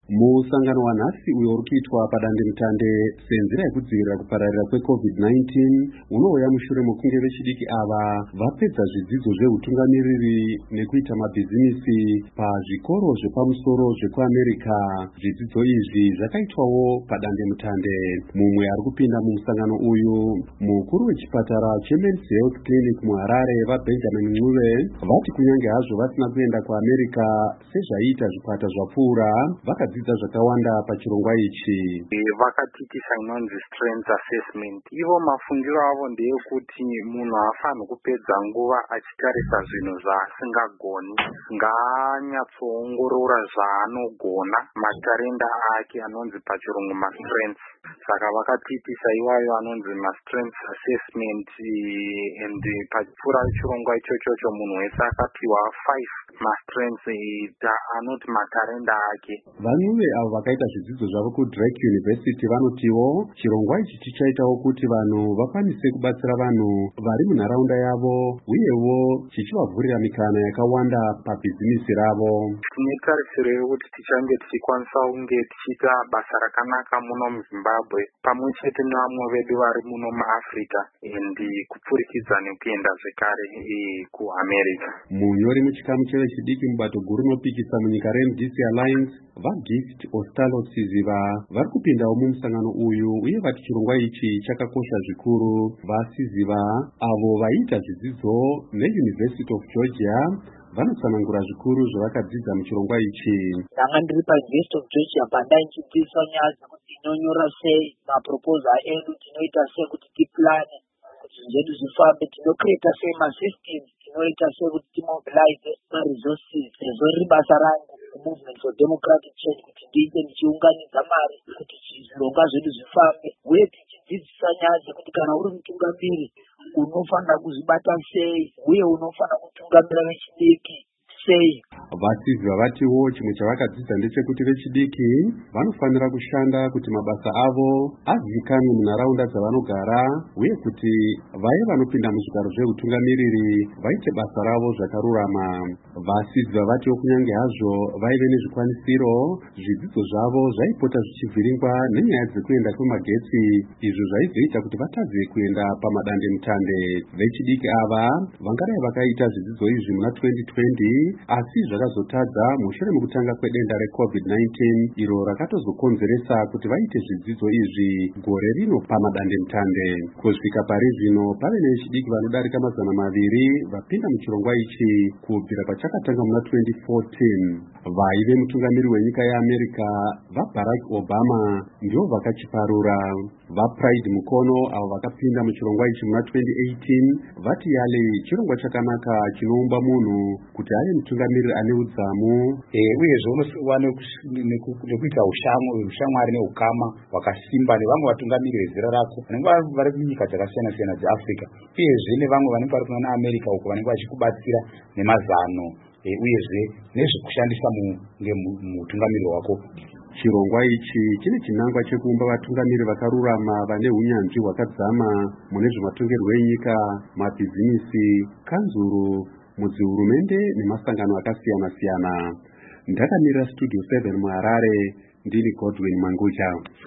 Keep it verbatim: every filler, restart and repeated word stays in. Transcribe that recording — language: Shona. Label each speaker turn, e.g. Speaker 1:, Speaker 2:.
Speaker 1: Musangano wanhasi uyo urikuitwa padande mutande senzira yekudzivirira kupararira kwecovid nineteen unouya mushure mekunge vechidiki ava vapedza zvidzidzo zveutungamiriri nekuita mabhizinisi pazvikoro zvepamusoro zvekuamerica. Zvidzidzo izvi zvakaitwawo padande mutande. Mumwe ari kupinda mumusangano uyu mukuru wechipatara cheMen's Health Clinic muHarare vaBenjamin Ncube vati kunyange hazvo vasina kuenda kuAmerica sezvaiita zvikwata zvapfuura, vakadzidza zvakawanda pachirongwa ichi.
Speaker 2: Vakatiitisa inonzi strength assessment. Ivo mafungiro avo ndeyekuti munhu haafaniri kupedza nguva achitarisa zvinhu zvaasingagoni, ngaanyatsoongorora zvaanogona, matarenda ake anonzi pachirungu mastrengths. Saka vakatiitisa iwayo anonzi mastrength assessment, and pachipfuura chirongwa ichochocho munhu wese akapiwa five mastrengths anoti matarenda ake.
Speaker 1: Vanuve avo vakaita zvidzidzo zvavo kuDrake University vanotiwo chirongwa ichi chichaitawo kuti vanhu vakwanise kubatsira vanhu vari munharaunda yavo, uyewo chichivavhurira mikana yakawanda pabhizinisi ravo.
Speaker 2: Tine tarisiro yekuti tichange tichikwanisa kunge tichiita basa rakanaka muno muZimbabwe pamwe chete nevamwe vedu vari muno muAfrica, and kupfurikidza nekuenda zvekare kuAmerica.
Speaker 1: Munyori muchikamu chevechidiki mubato guru rinopikisa munyika reM D C Alliance vaGift Ostalo Siziva vari kupindawo mumusangano uyu, uye vati chirongwa ichi chakakosha zvikuru. VaSiziva avo vaiita zvidzidzo neUniversity of Georgia vanotsanangura zvikuru zvavakadzidza muchirongwa ichi.
Speaker 3: Ndanga ndiri paUniversity of Georgia pandai ndichidzidziswa nyaya dzekuti tinonyora sei maproposal edu, tinoita sei kuti tiplane kuti zvedu zvifambe, tinocreata sei masystems, tinoita sei kuti timobilize maresources. Rizori basa rangu Movement for Democratic Change kuti ndiite ndichiunganidza mari kuti zvirongwa zvedu zvifambe, uye tichidzidzisa nyaya dzekuti kana uri mutungamiri unofanira kuzvibata sei, uye unofanira kutungamira vechidiki sei.
Speaker 1: VaSiziva vatiwo chimwe chavakadzidza ndechekuti vechidiki vanofanira kushanda kuti mabasa avo azivikanwe munharaunda dzavanogara, uye kuti vaye vanopinda muzvigaro zveutungamiriri vaite basa ravo zvakarurama. VaSiziva vatiwo kunyange hazvo vaive nezvikwanisiro, zvidzidzo zvavo zvaipota zvichivhiringwa nenyaya dzekuenda kwemagetsi, izvo zvaizoita kuti vatadze kuenda pamadande mutande. Vechidiki ava vangadai vakaita zvidzidzo izvi muna twenty twenty, asi zvakazotadza mushure mekutanga kwedenda recovid nineteen iro rakatozokonzeresa kuti vaite zvidzidzo izvi gore rino pamadande mutande. Kusvika pari zvino pave nevechidiki vanodarika mazana maviri vapinda muchirongwa ichi kubvira pachakatanga muna twenty fourteen. Vaive mutungamiri wenyika yeAmerica vaBarack Obama ndivo vakachiparura. VaPride Mukono avo vakapinda muchirongwa ichi muna twenty eighteen vati yale chirongwa chakanaka chinoumba munhu kuti ave mutungamiri ane udzamu,
Speaker 4: uyezve unowana nekuita ushamwari neukama hwakasimba nevamwe vatungamiri vezera rako vanenge vari kunyika dzakasiyana siyana dzeAfrica, uyezve nevamwe vanenge vari kuna America uko vanenge vachikubatsira nemazano, uyezve nezvekushandisa mutungamiri wako.
Speaker 1: Chirongwa ichi chine chinangwa chekuumba vatungamiri vakarurama vane unyanzvi hwakadzama mune zvematongerwo enyika, mabhizinisi, kanzuru, mudzihurumende nemasangano akasiyana siyana. Ndakamirira Studio seven muHarare, ndini Godwin Mangucha.